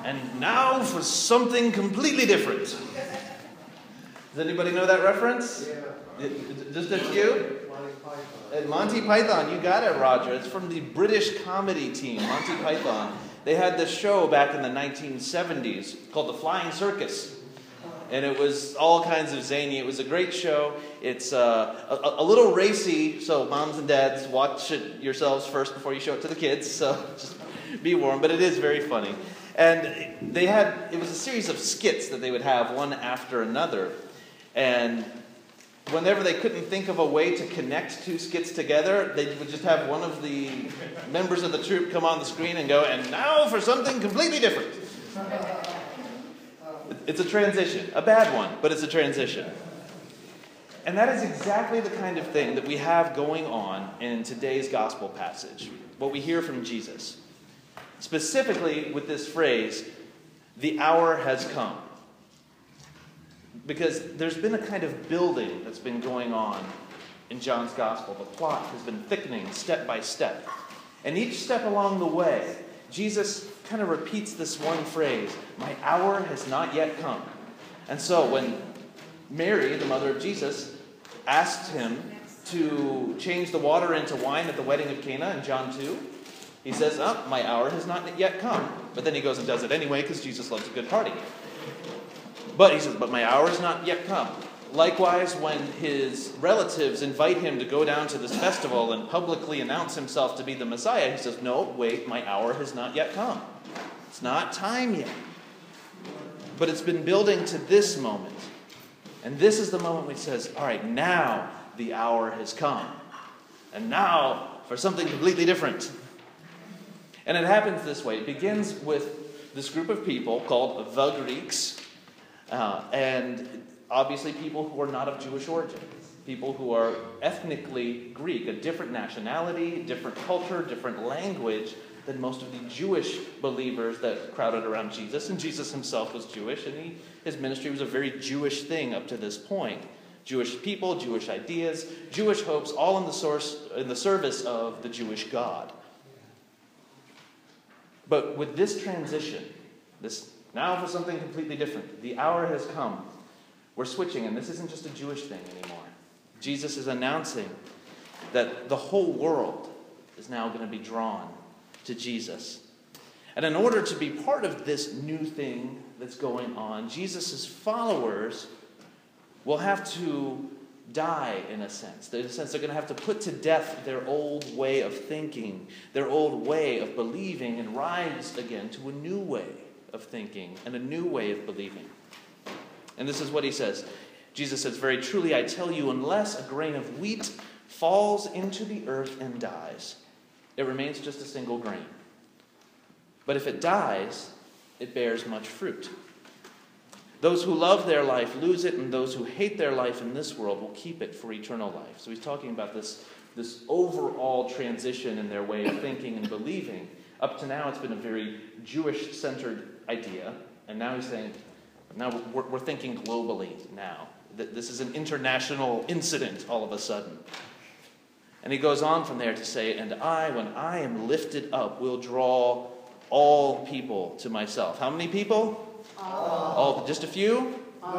And now for something completely different. Does anybody know that reference? Yeah. Just a few? Monty Python, you got it, Roger. It's from the British comedy team, Monty Python. They had this show back in the 1970s called The Flying Circus. And it was all kinds of zany. It was a great show. It's a little racy, so moms and dads, watch it yourselves first before you show it to the kids. So just be warned, but it is very funny. And it was a series of skits that they would have one after another. And whenever they couldn't think of a way to connect two skits together, they would just have one of the members of the troupe come on the screen and go, and now for something completely different. It's a transition. A bad one, but it's a transition. And that is exactly the kind of thing that we have going on in today's gospel passage. What we hear from Jesus. Specifically with this phrase, the hour has come. Because there's been a kind of building that's been going on in John's gospel. The plot has been thickening step by step. And each step along the way, Jesus kind of repeats this one phrase, my hour has not yet come. And so when Mary, the mother of Jesus, asked him to change the water into wine at the wedding of Cana in John 2, he says, my hour has not yet come. But then he goes and does it anyway because Jesus loves a good party. But he says, but my hour has not yet come. Likewise, when his relatives invite him to go down to this festival and publicly announce himself to be the Messiah, he says, no, wait, my hour has not yet come. It's not time yet. But it's been building to this moment. And this is the moment when he says, all right, now the hour has come. And now for something completely different. And it happens this way. It begins with this group of people called the Greeks. And obviously people who are not of Jewish origin. People who are ethnically Greek, a different nationality, different culture, different language than most of the Jewish believers that crowded around Jesus. And Jesus himself was Jewish, and his ministry was a very Jewish thing up to this point. Jewish people, Jewish ideas, Jewish hopes, all in the service of the Jewish God. But with this transition, this now for something completely different, the hour has come. We're switching, and this isn't just a Jewish thing anymore. Jesus is announcing that the whole world is now going to be drawn to Jesus. And in order to be part of this new thing that's going on, Jesus' followers will have to die, in a sense. In a sense, they're going to have to put to death their old way of thinking, their old way of believing, and rise again to a new way of thinking and a new way of believing. And this is what he says. Jesus says, very truly I tell you, unless a grain of wheat falls into the earth and dies, it remains just a single grain. But if it dies, it bears much fruit. Those who love their life lose it, and those who hate their life in this world will keep it for eternal life. So he's talking about this overall transition in their way of thinking and believing. Up to now, it's been a very Jewish-centered idea, and now he's saying, now we're thinking globally now. This is an international incident all of a sudden. And he goes on from there to say, and I, when I am lifted up, will draw all people to myself. How many people? All. Just a few?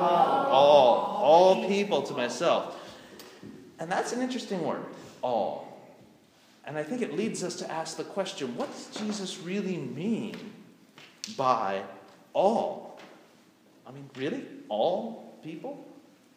All people to myself. And that's an interesting word, all. And I think it leads us to ask the question, what does Jesus really mean by all? I mean, really? All people?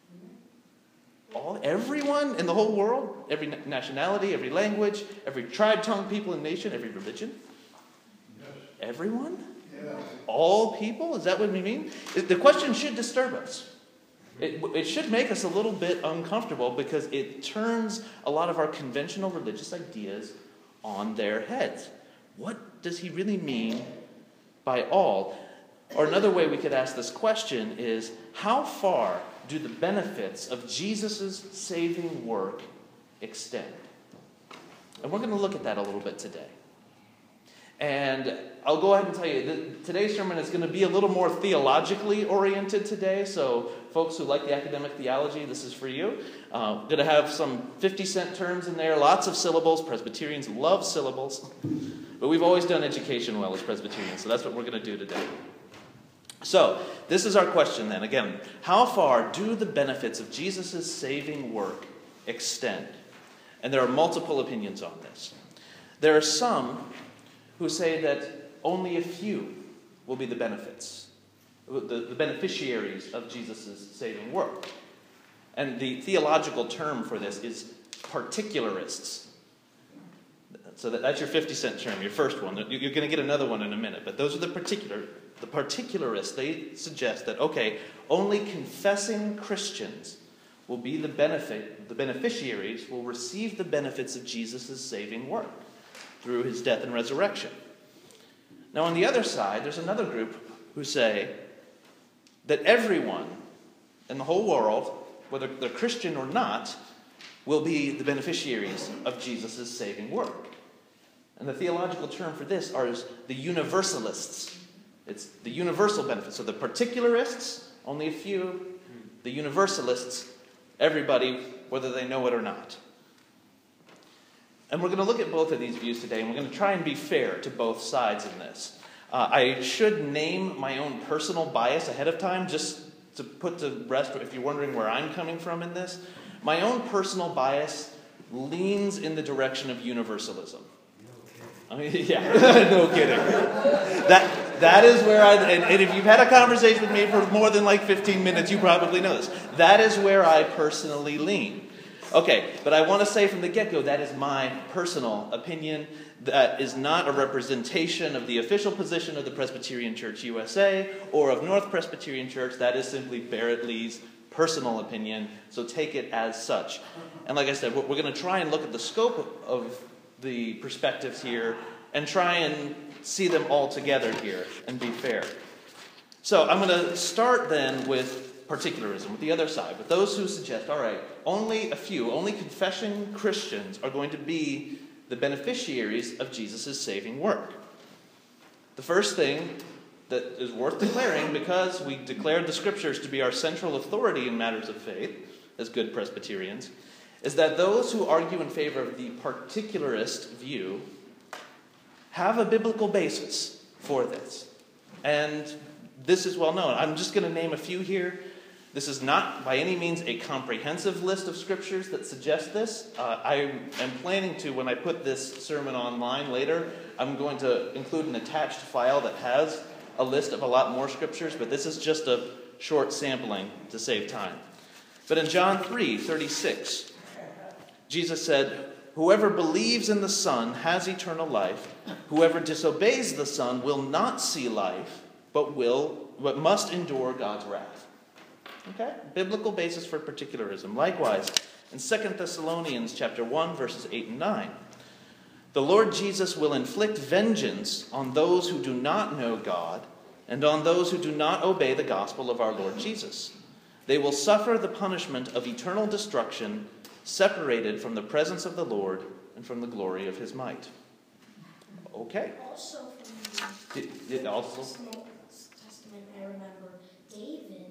Everyone in the whole world? Every nationality, every language, every tribe, tongue, people, and nation, every religion? Yes. Everyone? Yes. All people? Is that what we mean? The question should disturb us. It should make us a little bit uncomfortable because it turns a lot of our conventional religious ideas on their heads. What does he really mean by all? Or another way we could ask this question is, how far do the benefits of Jesus' saving work extend? And we're going to look at that a little bit today. And I'll go ahead and tell you that today's sermon is going to be a little more theologically oriented today. So folks who like the academic theology, this is for you. Going to have some 50-cent terms in there, lots of syllables. Presbyterians love syllables. But we've always done education well as Presbyterians, so that's what we're going to do today. So, this is our question then. Again, how far do the benefits of Jesus' saving work extend? And there are multiple opinions on this. There are some who say that only a few will be the benefits, the beneficiaries of Jesus' saving work. And the theological term for this is particularists. So that's your 50-cent term, your first one. You're going to get another one in a minute. But those are the particularists. They suggest that, okay, only confessing Christians will be the beneficiaries will receive the benefits of Jesus' saving work through his death and resurrection. Now, on the other side, there's another group who say that everyone in the whole world, whether they're Christian or not, will be the beneficiaries of Jesus' saving work. And the theological term for this is the universalists. It's the universal benefit. So the particularists, only a few. The universalists, everybody, whether they know it or not. And we're going to look at both of these views today, and we're going to try and be fair to both sides in this. I should name my own personal bias ahead of time, just to put to rest if you're wondering where I'm coming from in this. My own personal bias leans in the direction of universalism. I mean, yeah, no kidding. That is where and if you've had a conversation with me for more than like 15 minutes, you probably know this. That is where I personally lean. Okay, but I want to say from the get-go, that is my personal opinion. That is not a representation of the official position of the Presbyterian Church USA or of North Presbyterian Church. That is simply Barrett Lee's personal opinion, so take it as such. And like I said, we're going to try and look at the scope of the perspectives here and try and see them all together here and be fair. So I'm going to start then with particularism, with the other side, with those who suggest, all right, only confessing Christians are going to be the beneficiaries of Jesus' saving work. The first thing that is worth declaring, because we declared the Scriptures to be our central authority in matters of faith, as good Presbyterians, is that those who argue in favor of the particularist view have a biblical basis for this. And this is well known. I'm just going to name a few here. This is not by any means a comprehensive list of scriptures that suggest this. I am planning to, when I put this sermon online later, I'm going to include an attached file that has a list of a lot more scriptures, but this is just a short sampling to save time. But in John 3:36, Jesus said, "Whoever believes in the Son has eternal life. Whoever disobeys the Son will not see life, but must endure God's wrath." Okay? Biblical basis for particularism. Likewise, in 2 Thessalonians chapter 1, verses 8 and 9, "The Lord Jesus will inflict vengeance on those who do not know God and on those who do not obey the gospel of our Lord Jesus. They will suffer the punishment of eternal destruction, separated from the presence of the Lord and from the glory of his might." Okay. Also from the Testament, I remember David,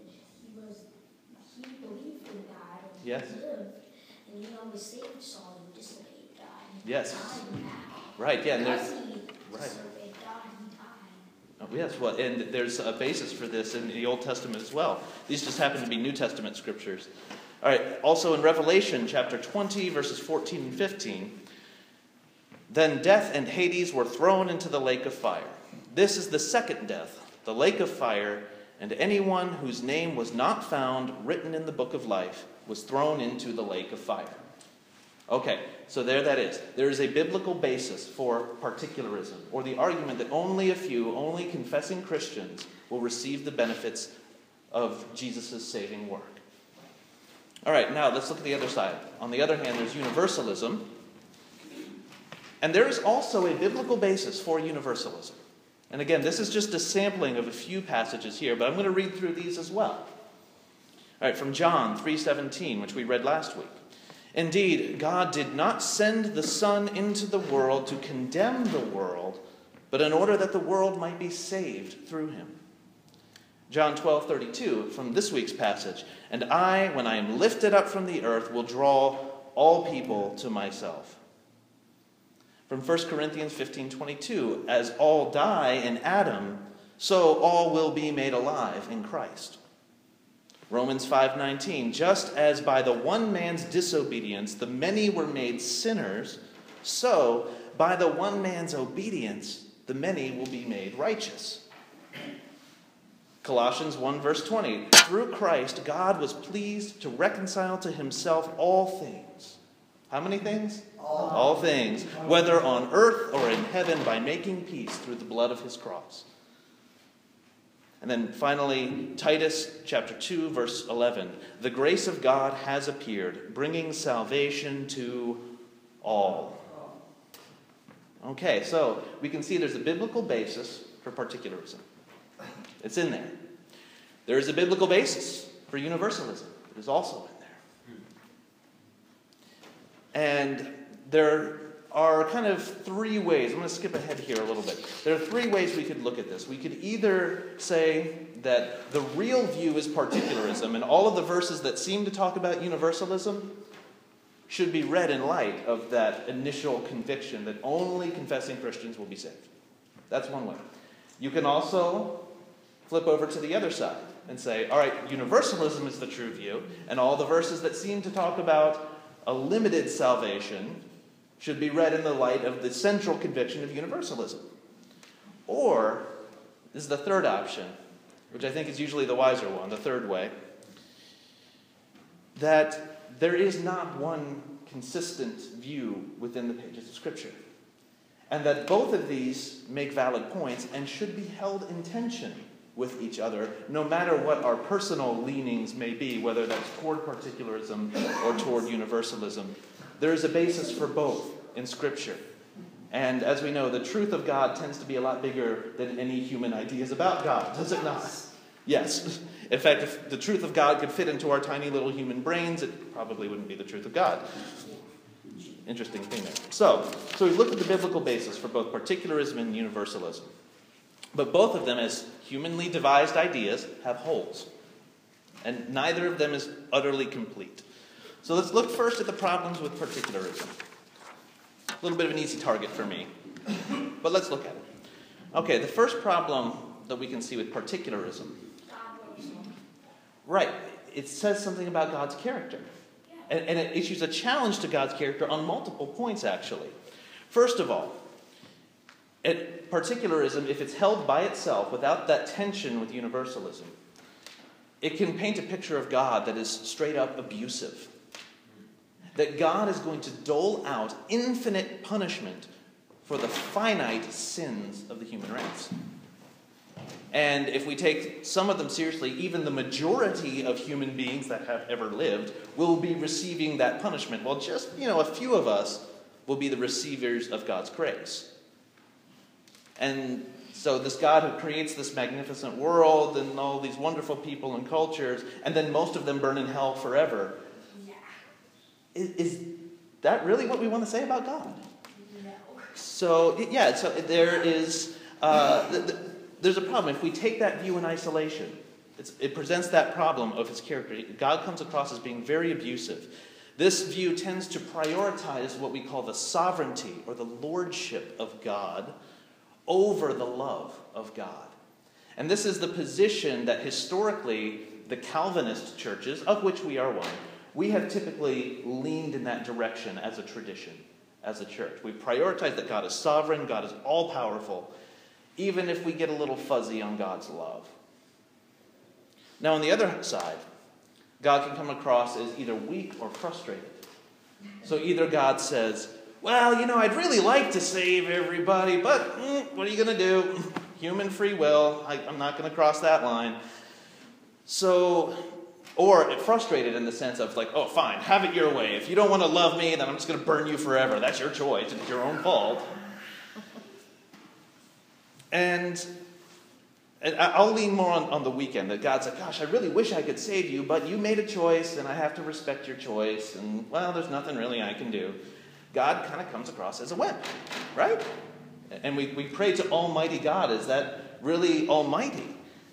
he believed in God and Yes. he lived, and he always saved Saul who disobeyed God. Yes. He died. Right, yeah. And Because there's, he right. disobeyed God, he died. Oh, yes, well, and there's a basis for this in the Old Testament as well. These just happen to be New Testament scriptures. All right, also in Revelation chapter 20, verses 14 and 15, "Then death and Hades were thrown into the lake of fire. This is the second death, the lake of fire, and anyone whose name was not found written in the book of life was thrown into the lake of fire." Okay, so there that is. There is a biblical basis for particularism, or the argument that only a few, only confessing Christians will receive the benefits of Jesus' saving work. All right, now let's look at the other side. On the other hand, there's universalism. And there is also a biblical basis for universalism. And again, this is just a sampling of a few passages here, but I'm going to read through these as well. All right, from John 3:17, which we read last week. "Indeed, God did not send the Son into the world to condemn the world, but in order that the world might be saved through him." John 12:32, from this week's passage, "And I, when I am lifted up from the earth, will draw all people to myself." From 1 Corinthians 15:22, "As all die in Adam, so all will be made alive in Christ. Romans 5:19, just as by the one man's disobedience the many were made sinners, so by the one man's obedience the many will be made righteous. Colossians 1 verse 20, through Christ God was pleased to reconcile to himself all things. How many things? All things, whether on earth or in heaven, by making peace through the blood of his cross. And then finally, Titus chapter 2, verse 11. The grace of God has appeared, bringing salvation to all. Okay, so we can see there's a biblical basis for particularism. It's in there. There is a biblical basis for universalism. It is also in there. And there are kind of three ways. I'm going to skip ahead here a little bit. There are three ways we could look at this. We could either say that the real view is particularism, and all of the verses that seem to talk about universalism should be read in light of that initial conviction that only confessing Christians will be saved. That's one way. You can also flip over to the other side and say, all right, universalism is the true view, and all the verses that seem to talk about a limited salvation should be read in the light of the central conviction of universalism. Or, this is the third option, which I think is usually the wiser one, the third way, that there is not one consistent view within the pages of Scripture, and that both of these make valid points and should be held in tension with each other, no matter what our personal leanings may be, whether that's toward particularism or toward universalism. There is a basis for both in Scripture. And as we know, the truth of God tends to be a lot bigger than any human ideas about God, does it not? Yes. In fact, if the truth of God could fit into our tiny little human brains, it probably wouldn't be the truth of God. Interesting thing there. So we looked at the biblical basis for both particularism and universalism. But both of them, as humanly devised ideas, have holes. And neither of them is utterly complete. So let's look first at the problems with particularism. A little bit of an easy target for me. But let's look at it. Okay, the first problem that we can see with particularism. Right. It says something about God's character. And it issues a challenge to God's character on multiple points, actually. First of all, particularism, if it's held by itself without that tension with universalism, it can paint a picture of God that is straight up abusive. That God is going to dole out infinite punishment for the finite sins of the human race. And if we take some of them seriously, even the majority of human beings that have ever lived will be receiving that punishment. Well, just, a few of us will be the receivers of God's grace. And so this God who creates this magnificent world and all these wonderful people and cultures, and then most of them burn in hell forever. Yeah. Is that really what we want to say about God? No. So there is... there's a problem. If we take that view in isolation, it presents that problem of his character. God comes across as being very abusive. This view tends to prioritize what we call the sovereignty or the lordship of God over the love of God. And this is the position that historically the Calvinist churches, of which we are one, we have typically leaned in that direction as a tradition, as a church. We prioritize that God is sovereign, God is all-powerful, even if we get a little fuzzy on God's love. Now, on the other side, God can come across as either weak or frustrated. So either God says, well, I'd really like to save everybody, but what are you going to do? Human free will. I'm not going to cross that line. So, or frustrated in the sense of like, oh, fine, have it your way. If you don't want to love me, then I'm just going to burn you forever. That's your choice. It's your own fault. And I'll lean more on the weekend, that God's like, gosh, I really wish I could save you, but you made a choice, and I have to respect your choice, and, well, there's nothing really I can do. God kind of comes across as a wimp, right? And we pray to Almighty God. Is that really almighty?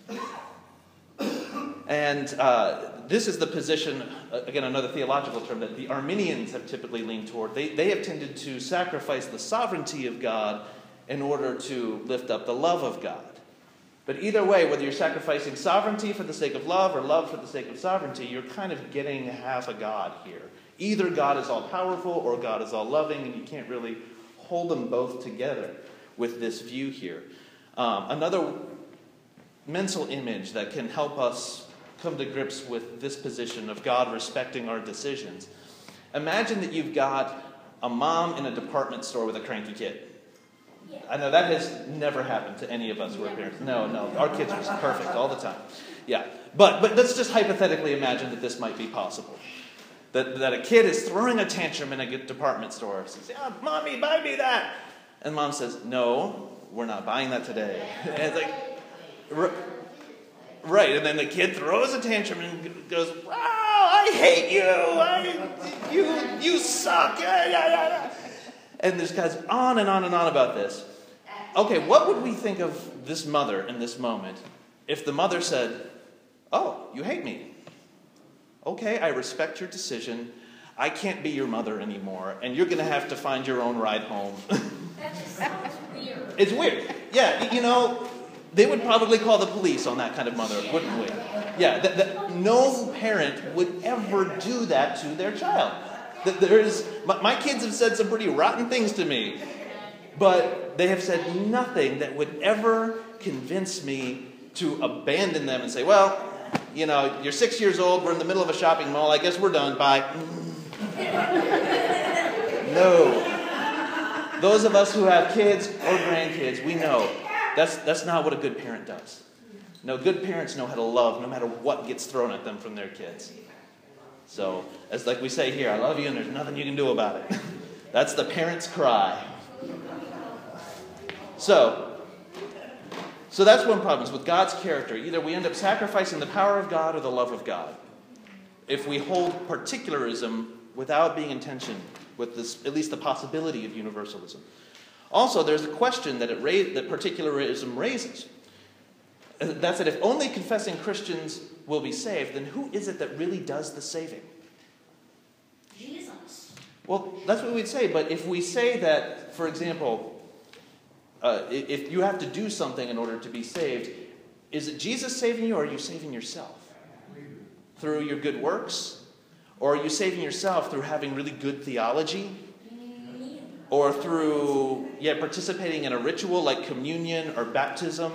And this is the position, again, another theological term, that the Arminians have typically leaned toward. They have tended to sacrifice the sovereignty of God in order to lift up the love of God. But either way, whether you're sacrificing sovereignty for the sake of love or love for the sake of sovereignty, you're kind of getting half a God here. Either God is all-powerful or God is all-loving, and you can't really hold them both together with this view here. Another mental image that can help us come to grips with this position of God respecting our decisions. Imagine that you've got a mom in a department store with a cranky kid. I know that has never happened to any of us who are parents. No, our kids are perfect all the time. Yeah, but let's just hypothetically imagine that this might be possible. That a kid is throwing a tantrum in a department store. Says, Mommy, buy me that. And mom says, no, we're not buying that today. And it's like, right, and then the kid throws a tantrum and goes, wow, I hate you. You suck. And this guy's on and on and on about this. Okay, what would we think of this mother in this moment if the mother said, oh, you hate me? Okay, I respect your decision. I can't be your mother anymore, and you're going to have to find your own ride home. That just sounds weird. It's weird. Yeah, they would probably call the police on that kind of mother, wouldn't we? Yeah, no parent would ever do that to their child. My kids have said some pretty rotten things to me, but they have said nothing that would ever convince me to abandon them and say, well, you're 6 years old, we're in the middle of a shopping mall, I guess we're done, bye. No. Those of us who have kids or grandkids, we know that's not what a good parent does. No, good parents know how to love no matter what gets thrown at them from their kids. So, as like we say here, I love you and there's nothing you can do about it. That's the parent's cry. So that's one problem, is with God's character. Either we end up sacrificing the power of God or the love of God. If we hold particularism without being in tension with this, at least the possibility of universalism. Also, there's a question that particularism raises. That's that if only confessing Christians will be saved, then who is it that really does the saving? Jesus. Well, that's what we'd say, but if we say that, for example, if you have to do something in order to be saved, is it Jesus saving you or are you saving yourself? Through your good works? Or are you saving yourself through having really good theology? Or through participating in a ritual like communion or baptism?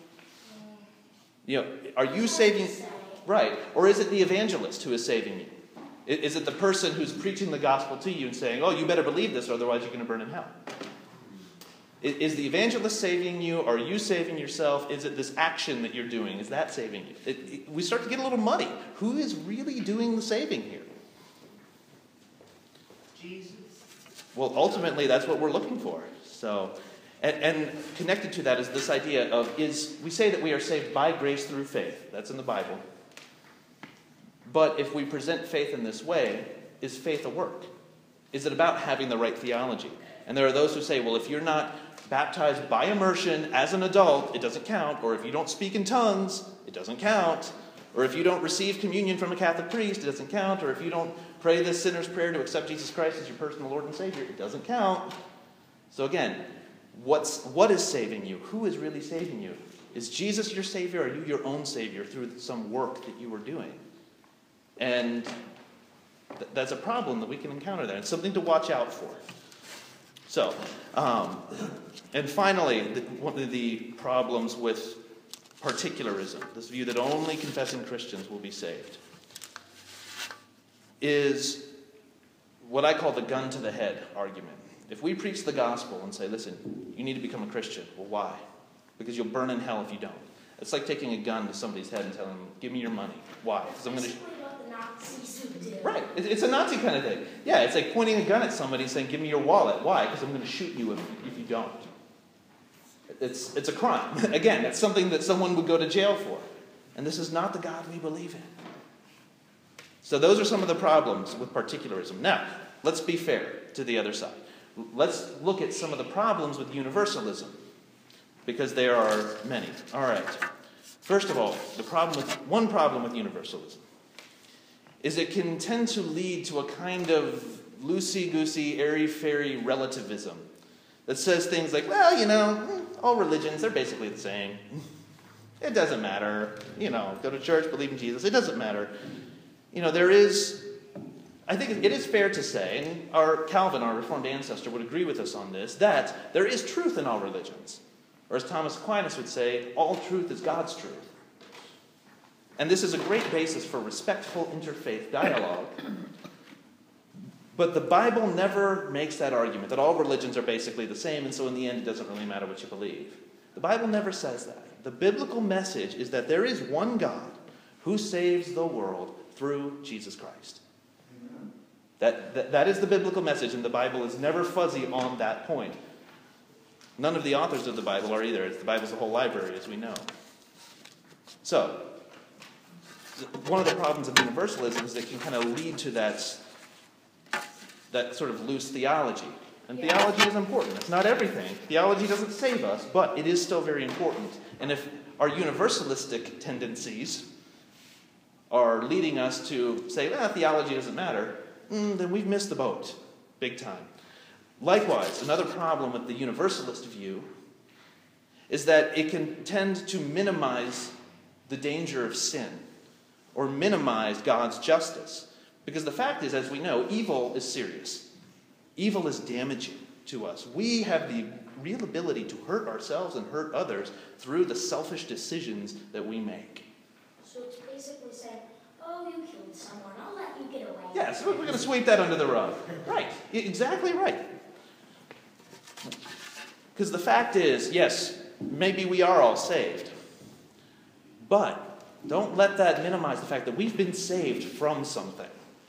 Are you saving? Right. Or is it the evangelist who is saving you? Is it the person who's preaching the gospel to you and saying, oh, you better believe this, or otherwise you're going to burn in hell? Is the evangelist saving you? Are you saving yourself? Is it this action that you're doing? Is that saving you? We start to get a little muddy. Who is really doing the saving here? Jesus. Well, ultimately, that's what we're looking for. So, and connected to that is this idea of, we say that we are saved by grace through faith. That's in the Bible. But if we present faith in this way, is faith a work? Is it about having the right theology? And there are those who say, well, if you're not baptized by immersion as an adult, it doesn't count. Or if you don't speak in tongues, it doesn't count. Or if you don't receive communion from a Catholic priest, it doesn't count. Or if you don't pray the sinner's prayer to accept Jesus Christ as your personal Lord and Savior, it doesn't count. So again, what is saving you? Who is really saving you? Is Jesus your Savior, or are you your own Savior through some work that you were doing? And that's a problem that we can encounter there. It's something to watch out for. So, and finally, one of the problems with particularism, this view that only confessing Christians will be saved, is what I call the gun to the head argument. If we preach the gospel and say, listen, you need to become a Christian. Well, why? Because you'll burn in hell if you don't. It's like taking a gun to somebody's head and telling them, give me your money. Why? Because I'm going to... Right. It's a Nazi kind of thing. Yeah, it's like pointing a gun at somebody and saying, give me your wallet. Why? Because I'm going to shoot you if you don't. It's a crime. Again, it's something that someone would go to jail for. And this is not the God we believe in. So those are some of the problems with particularism. Now, let's be fair to the other side. Let's look at some of the problems with universalism, because there are many. All right. First of all, one problem with universalism is it can tend to lead to a kind of loosey-goosey, airy-fairy relativism that says things like, well, all religions, they're basically the same. It doesn't matter. Go to church, believe in Jesus. It doesn't matter. I think it is fair to say, and Calvin, our Reformed ancestor, would agree with us on this, that there is truth in all religions. Or as Thomas Aquinas would say, all truth is God's truth. And this is a great basis for respectful interfaith dialogue. But the Bible never makes that argument, that all religions are basically the same, and so in the end it doesn't really matter what you believe. The Bible never says that. The biblical message is that there is one God who saves the world through Jesus Christ. That is the biblical message, and the Bible is never fuzzy on that point. None of the authors of the Bible are either. The Bible's a whole library, as we know. So, one of the problems of universalism is that it can kind of lead to that sort of loose theology. And theology is important. It's not everything. Theology doesn't save us, but it is still very important. And if our universalistic tendencies are leading us to say, theology doesn't matter, then we've missed the boat big time. Likewise, another problem with the universalist view is that it can tend to minimize the danger of sin or minimize God's justice. Because the fact is, as we know, evil is serious. Evil is damaging to us. We have the real ability to hurt ourselves and hurt others through the selfish decisions that we make. So it's basically saying, oh, you killed someone, I'll let you get away. Yeah, so we're going to sweep that under the rug. Right, exactly right. Because the fact is, yes, maybe we are all saved. But don't let that minimize the fact that we've been saved from something.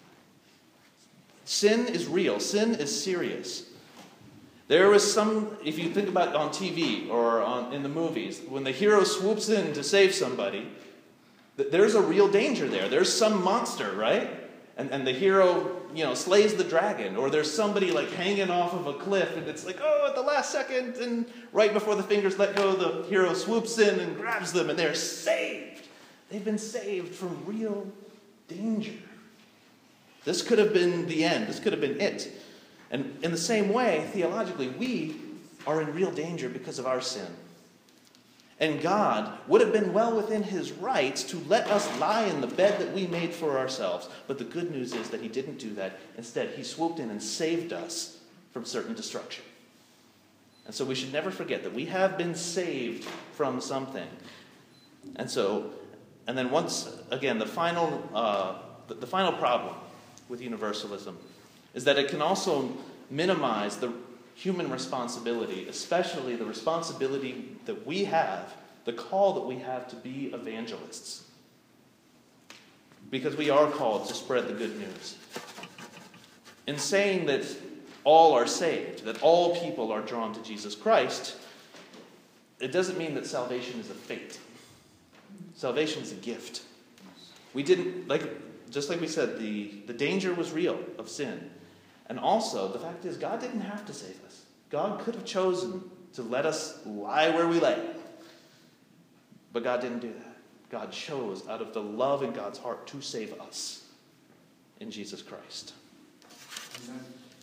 Sin is real. Sin is serious. There was if you think about on TV or in the movies, when the hero swoops in to save somebody, there's a real danger there. There's some monster, right? And the hero, slays the dragon. Or there's somebody like hanging off of a cliff, and it's like, at the last second, and right before the fingers let go, the hero swoops in and grabs them, and they're saved. They've been saved from real danger. This could have been the end. This could have been it. And in the same way, theologically, we are in real danger because of our sin. And God would have been well within his rights to let us lie in the bed that we made for ourselves. But the good news is that he didn't do that. Instead, he swooped in and saved us from certain destruction. And so we should never forget that we have been saved from something. And then once again, the final problem with universalism is that it can also minimize the human responsibility, especially the responsibility that we have, the call that we have to be evangelists. Because we are called to spread the good news. In saying that all are saved, that all people are drawn to Jesus Christ, it doesn't mean that salvation is a fate. Salvation is a gift. We didn't, just like we said, the danger was real of sin. And also, the fact is, God didn't have to save us. God could have chosen to let us lie where we lay. But God didn't do that. God chose, out of the love in God's heart, to save us in Jesus Christ. Amen.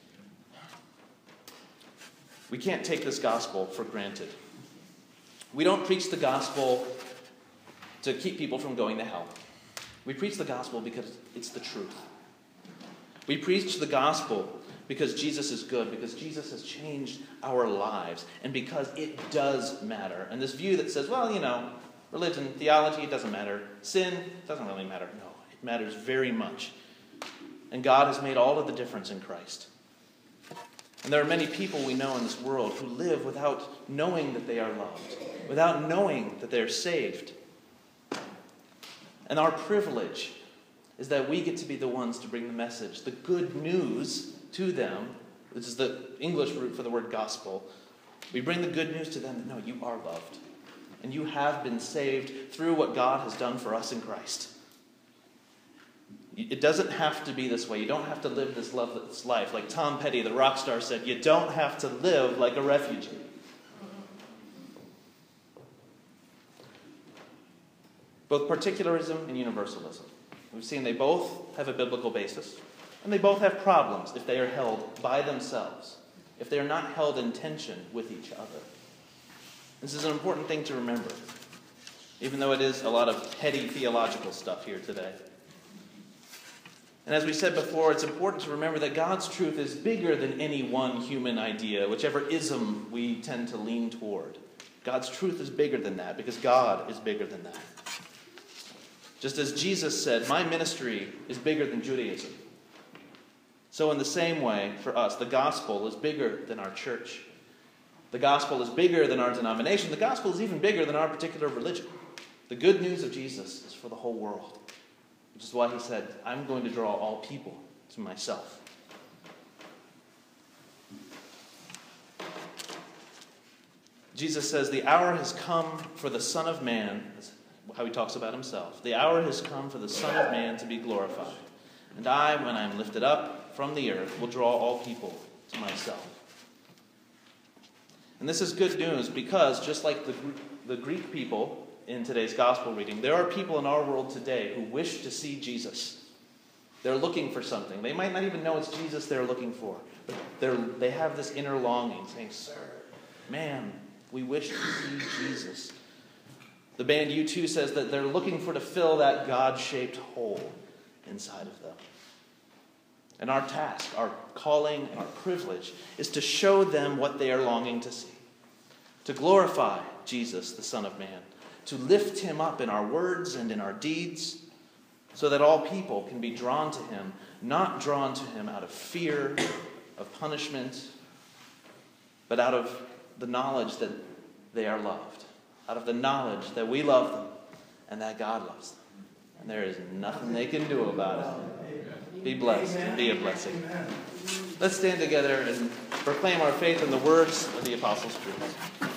We can't take this gospel for granted. We don't preach the gospel to keep people from going to hell. We preach the gospel because it's the truth. We preach the gospel because Jesus is good, because Jesus has changed our lives, and because it does matter. And this view that says, religion, theology, it doesn't matter. Sin, doesn't really matter. No, it matters very much. And God has made all of the difference in Christ. And there are many people we know in this world who live without knowing that they are loved, without knowing that they're saved. And our privilege is that we get to be the ones to bring the message, the good news to them, which is the English root for the word gospel. We bring the good news to them that, no, you are loved. And you have been saved through what God has done for us in Christ. It doesn't have to be this way. You don't have to live this loveless life. Like Tom Petty, the rock star, said, you don't have to live like a refugee. Both particularism and universalism. We've seen they both have a biblical basis, and they both have problems if they are held by themselves, if they are not held in tension with each other. This is an important thing to remember. even though it is a lot of heady theological stuff here today. And as we said before, it's important to remember that God's truth is bigger than any one human idea, whichever ism we tend to lean toward. God's truth is bigger than that because God is bigger than that. Just as Jesus said, my ministry is bigger than Judaism. So in the same way, for us, the gospel is bigger than our church. The gospel is bigger than our denomination. The gospel is even bigger than our particular religion. The good news of Jesus is for the whole world. Which is why he said, I'm going to draw all people to myself. Jesus says, the hour has come for the Son of Man, that's how he talks about himself. The hour has come for the Son of Man to be glorified. And I, when I am lifted up from the earth, will draw all people to myself. And this is good news because, just like the Greek people in today's gospel reading, there are people in our world today who wish to see Jesus. They're looking for something. They might not even know it's Jesus they're looking for, but they have this inner longing saying, sir, man, we wish to see Jesus. The band U2 says that they're looking to fill that God-shaped hole inside of them. And our task, our calling, and our privilege is to show them what they are longing to see. To glorify Jesus, the Son of Man. To lift him up in our words and in our deeds, so that all people can be drawn to him, not drawn to him out of fear, of punishment, but out of the knowledge that they are loved, out of the knowledge that we love them and that God loves them. And there is nothing they can do about it. Be blessed and be a blessing. Let's stand together and proclaim our faith in the words of the Apostles' Creed.